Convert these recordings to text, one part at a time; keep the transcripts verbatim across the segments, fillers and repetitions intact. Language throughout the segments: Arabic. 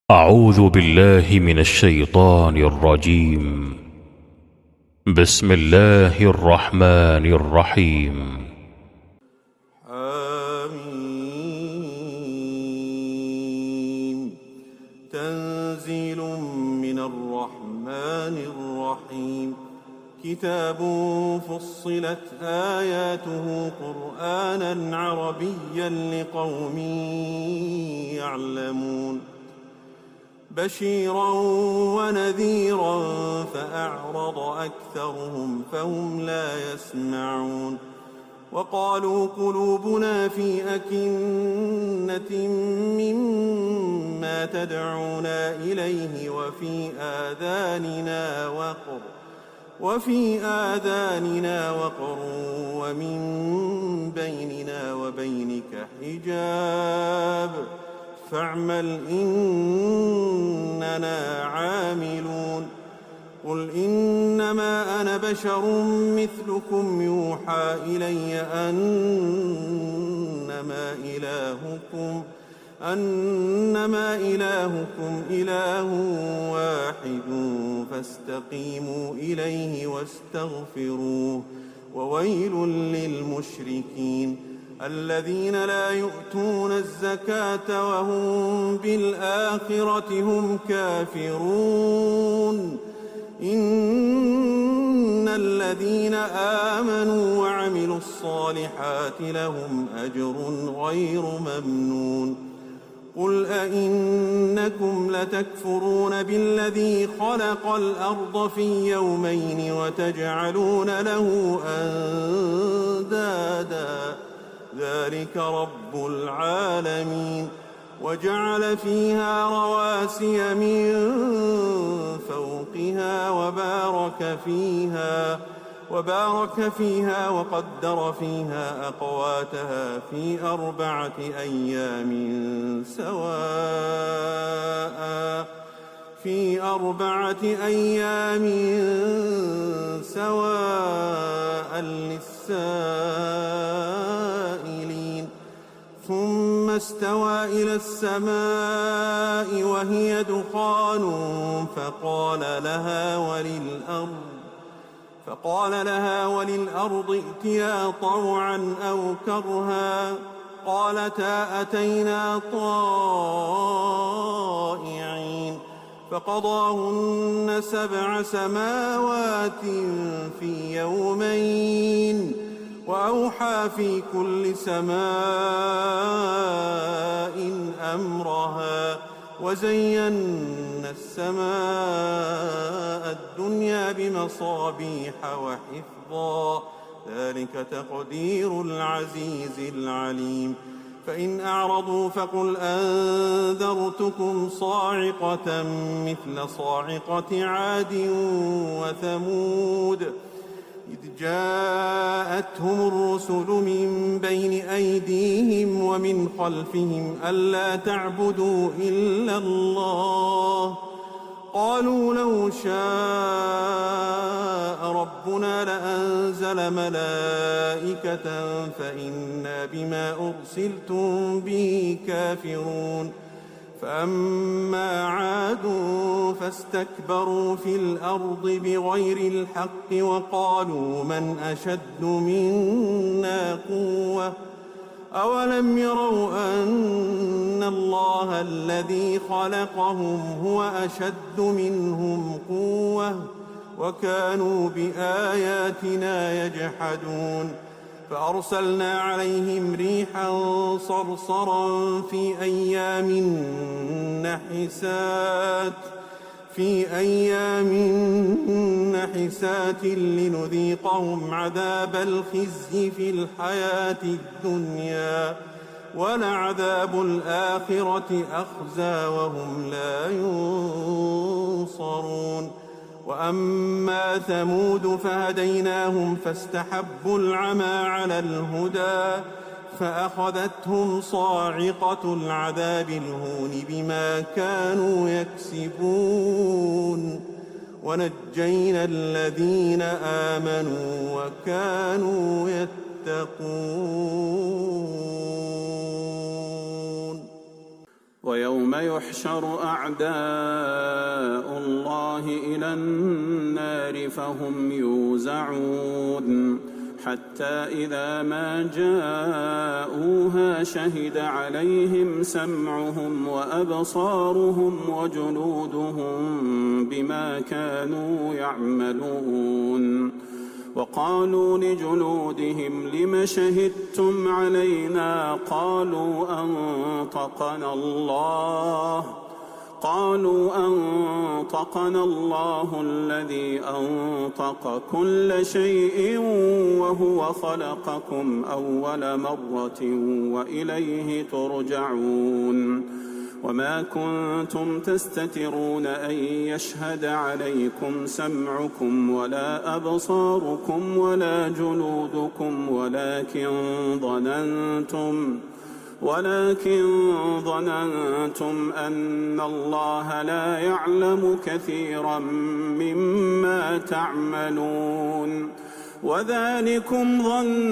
أعوذ بالله من الشيطان الرجيم. بسم الله الرحمن الرحيم. آمين. تنزيل من الرحمن الرحيم. كتاب فصلت آياته قرآنا عربيا لقوم يعلمون بشيرا ونذيرا فأعرض أكثرهم فهم لا يسمعون وقالوا قلوبنا في أكنة مما تدعونا إليه وفي آذاننا وقر وفي آذاننا وقر ومن بيننا وبينك حجاب فاعمل إننا عاملون. قل إنما أنا بشر مثلكم يوحى إلي أنما إلهكم أنما إلهكم إله واحد فاستقيموا إليه واستغفروه وويل للمشركين الذين لا يؤتون الزكاة وهم بالآخرة هم كافرون. إن الذين آمنوا وعملوا الصالحات لهم أجر غير ممنون. قل أئنكم لتكفرون بالذي خلق الأرض في يومين وتجعلون له أندادا ذلك رب العالمين. وجعل فيها رواسي من فوقها وبارك فيها وبارك فيها وقدر فيها أقواتها في أربعة أيام سواء في أربعة أيام سواء للسائلين. ثم استوى إلى السماء وهي دخان فقال لها وللأرض فقال لها وللأرض ائتيا طوعا أو كرها قالتا أتينا طائعين. فقضاهن سبع سماوات في يومين وأوحى في كل سماء أمرها وزينا السماء الدنيا بمصابيح وحفظا ذلك تقدير العزيز العليم. فإن أعرضوا فقل أنذرتكم صاعقة مثل صاعقة عاد وثمود إذ جاءتهم الرسل من بين أيديهم ومن خلفهم ألا تعبدوا إلا الله قالوا لو شاء ربنا لأنزل ملائكة فإنا بما أرسلتم به كافرون. فأما عاد فاستكبروا في الأرض بغير الحق وقالوا من أشد منا قوة أولم يروا أن الله الذي خلقهم هو أشد منهم قوة وكانوا بآياتنا يجحدون. فأرسلنا عليهم ريحا صرصرا في أيام نحسات في أيام نحسات لنذيقهم عذاب الخزي في الحياة الدنيا ولعذاب الآخرة أخزى وهم لا ينصرون. وأما ثمود فهديناهم فاستحبوا العمى على الهدى فأخذتهم صاعقة العذاب الهون بما كانوا يكسبون ونجينا الذين آمنوا وكانوا يتقون. ويوم يحشر أعداء الله إلى النار فهم يوزعون حتى إذا ما جاءوها شهد عليهم سمعهم وأبصارهم وجلودهم بما كانوا يعملون وقالوا لجلودهم لم شهدتم علينا قالوا أنطقنا الله قالوا أنطقنا الله الذي أنطق كل شيء وهو خلقكم أول مرة وإليه ترجعون وما كنتم تستترون أن يشهد عليكم سمعكم ولا أبصاركم ولا جلودكم ولكن ظننتم ولكن ظننتم أن الله لا يعلم كثيرا مما تعملون وذلكم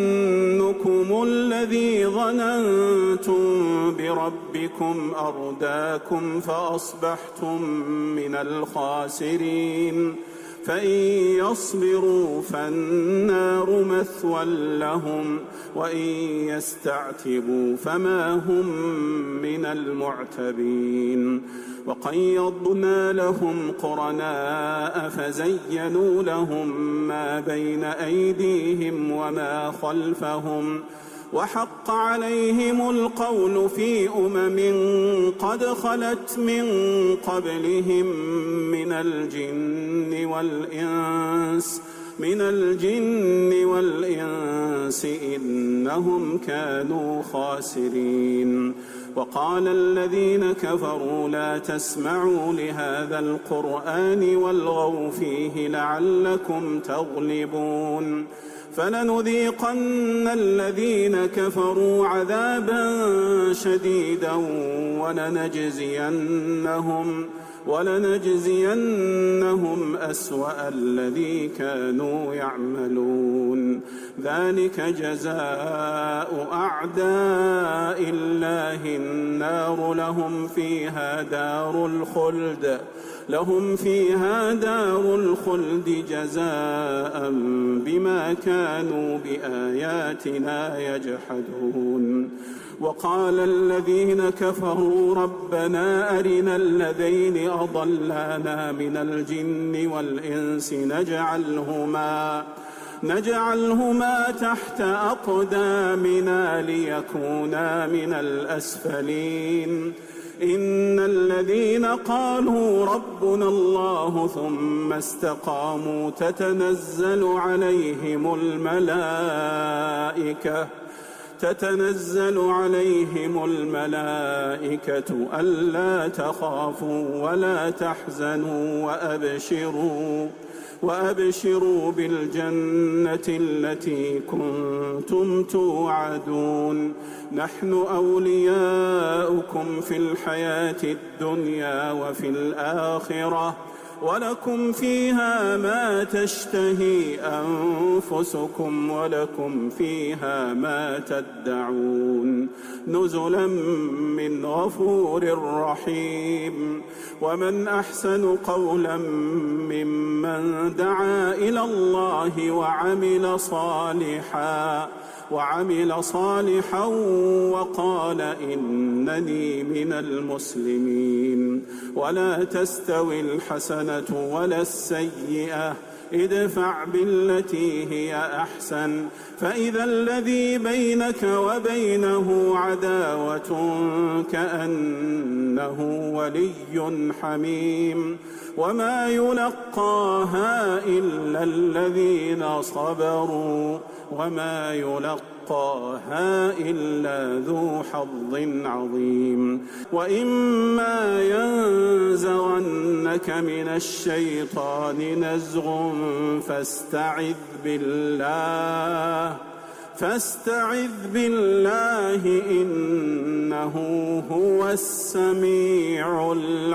ظنكم الذي ظننتم بربكم أرداكم فأصبحتم من الخاسرين فإن يصبروا فالنار مثوى لهم وإن يستعتبوا فما هم من المعتبين وقيضنا لهم قرناء فزينوا لهم ما بين أيديهم وما خلفهم وحق عليهم القول في أمم قد خلت من قبلهم من الجن والإنس من الجن والإنس إنهم كانوا خاسرين وقال الذين كفروا لا تسمعوا لهذا القرآن والغوا فيه لعلكم تغلبون فلنذيقن الذين كفروا عذابا شديدا ولنجزينهم ولنجزينهم أسوأ الذي كانوا يعملون ذلك جزاء أعداء الله النار لهم فيها دار الخلد لهم فيها دار الخلد جزاء بما كانوا بآياتنا يجحدون وقال الذين كفروا ربنا أرنا الذين أضلانا من الجن والإنس نجعلهما نجعلهما تحت أقدامنا ليكونا من الأسفلين إن الذين قالوا ربنا الله ثم استقاموا تتنزل عليهم الملائكة تتنزل عليهم الملائكة ألا تخافوا ولا تحزنوا وأبشروا وأبشروا بالجنة التي كنتم توعدون نحن أولياؤكم في الحياة الدنيا وفي الآخرة ولكم فيها ما تشتهي أنفسكم ولكم فيها ما تدعون نزلا من غفور رحيم ومن أحسن قولا ممن دعا إلى الله وعمل صالحا وعمل صالحا وقال إنني من المسلمين ولا تستوي الحسنة ولا السيئة ادفع بالتي هي أحسن فإذا الذي بينك وبينه عداوة كأنه ولي حميم وما يلقاها إلا الذين صبروا وما يلقاها إلا ذو حظ عظيم وإما ينزغنك من الشيطان نزغ فاستعذ بالله فاستعذ بالله إنه هو السميع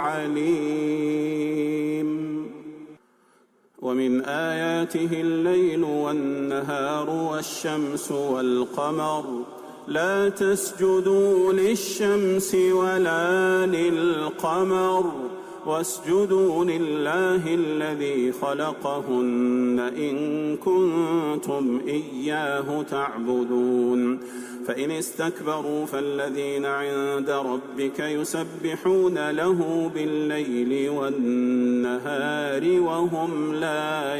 العليم ومن آياته الليل والنهار والشمس والقمر لا تسجدوا للشمس ولا للقمر واسجدوا لله الذي خلقهن إن كنتم إياه تعبدون فإن استكبروا فالذين عند ربك يسبحون له بالليل والنهار وهم لا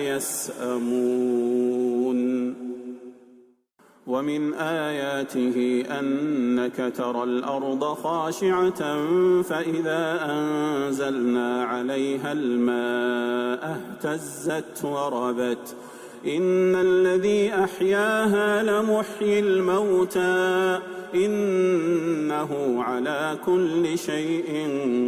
يسأمون. ومن آياته أنك ترى الأرض خاشعة فإذا أنزلنا عليها الماء اهتزت وربت إن الذي أحياها لمحيي الموتى إنه على كل شيء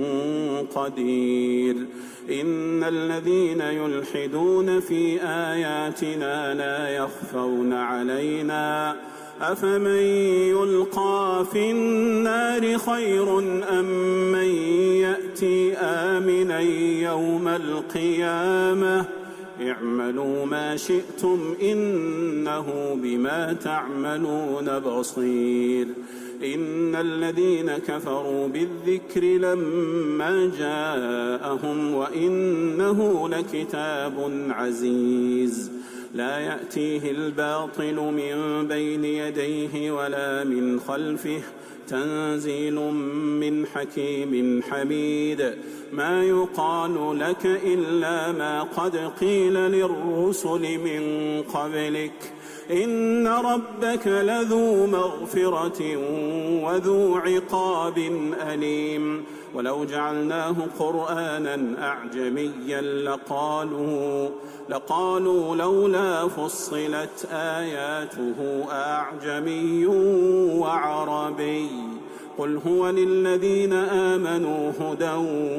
قدير. إن الذين يلحدون في آياتنا لا يخفون علينا أفمن يلقى في النار خير أم من يأتي آمنا يوم القيامة اعملوا ما شئتم إنه بما تعملون بصير. إن الذين كفروا بالذكر لما جاءهم وإنه لكتاب عزيز لا يأتيه الباطل من بين يديه ولا من خلفه تنزيل من حكيم حميد. ما يقال لك إلا ما قد قيل للرسل من قبلك إن ربك لذو مغفرة وذو عقاب أليم. ولو جعلناه قرآنا أعجميا لقالوا لقالوا لولا فصلت آياته أعجمي وعربي قل هو للذين آمنوا هدى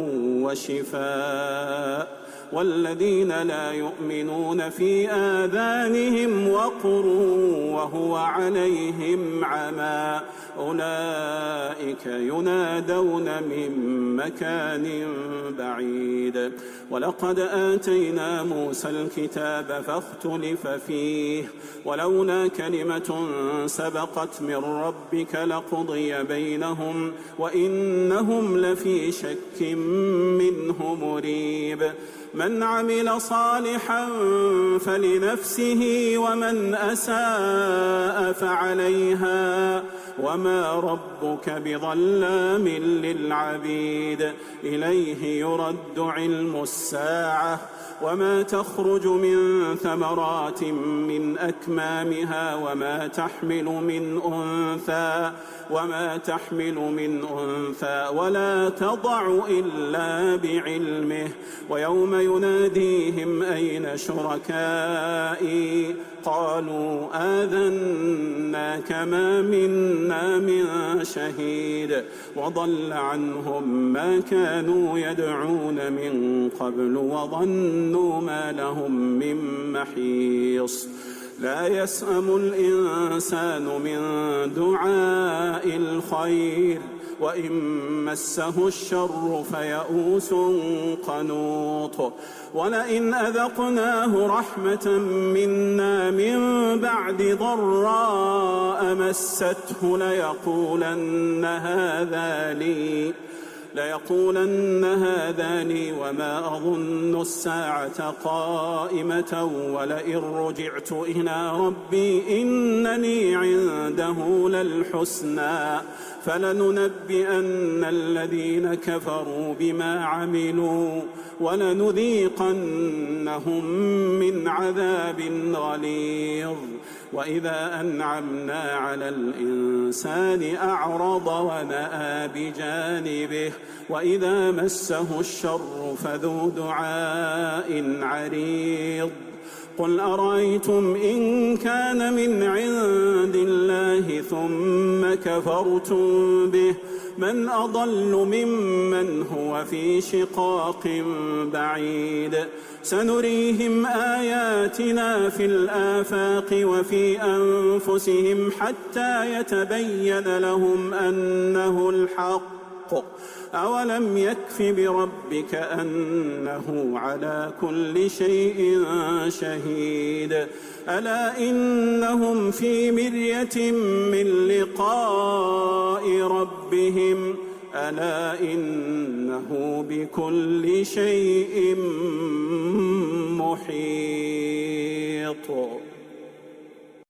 وشفاء والذين لا يؤمنون في آذانهم وقر وهو عليهم عمى أولئك ينادون من مكان بعيد. ولقد آتينا موسى الكتاب فاختلف فيه ولولا كلمة سبقت من ربك لقضي بينهم وإنهم لفي شك منه مريب. من عمل صالحا فلنفسه ومن أساء فعليها وما ربك بظلام للعبيد. إليه يرد علم الساعة وما تخرج من ثمرات من أكمامها وما تحمل من أنثى وما تحمل من أنثى ولا تضع إلا بعلمه. ويوم يناديهم أين شركائي قالوا آذناك ما منا من شهيد وضل عنهم ما كانوا يدعون من قبل وظنوا ما لهم من محيص. لا يسأم الإنسان من دعاء الخير وإن مسه الشر فيئوس قنوط. ولئن أذقناه رحمة منا من بعد ضراء مسته ليقولن هذا لي ليقولن هذا لي وما أظن الساعة قائمة ولئن رجعت إلى ربي إنني عنده للحسنى فلننبئن الذين كفروا بما عملوا ولنذيقنهم من عذاب غليظ. وإذا أنعمنا على الإنسان أعرض ونأى بجانبه وإذا مسه الشر فذو دعاء عريض. قل أرأيتم إن كان من عند الله ثم كفرتم به من أضل ممن هو في شقاق بعيد. سنريهم آياتنا في الآفاق وفي أنفسهم حتى يتبين لهم أنه الحق أولم يكف بربك أنه على كل شيء شهيد ألا إنهم في مرية من لقاء ربهم ألا إنه بكل شيء محيط.